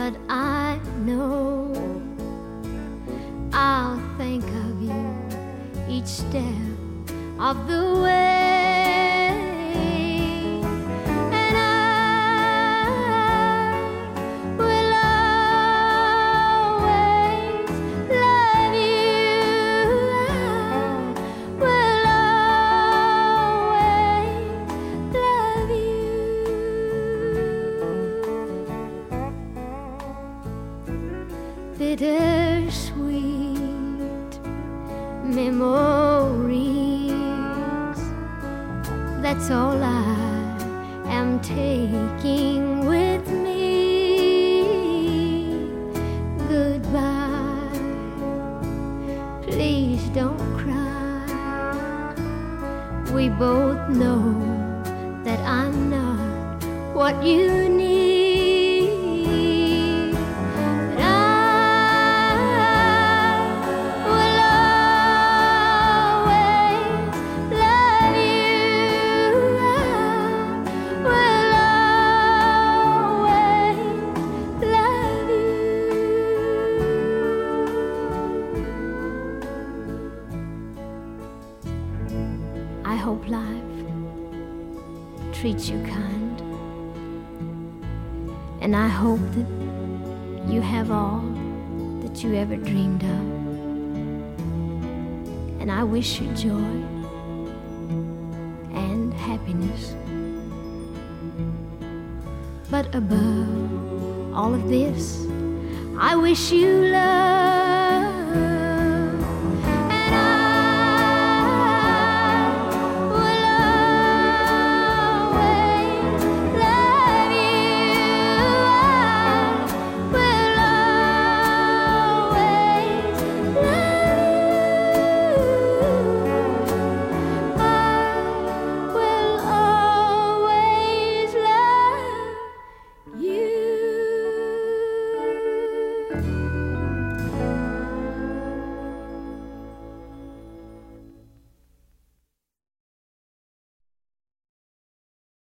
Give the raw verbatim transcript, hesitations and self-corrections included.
but I know I'll think of you each step of the way, and I will always love you. I will always love you. Bittersweet memories, that's all I am taking with me. Goodbye, please don't cry. We both know that I'm not what you need. I hope life treats you kind, and I hope that you have all that you ever dreamed of, and I wish you joy and happiness. But above all of this, I wish you love.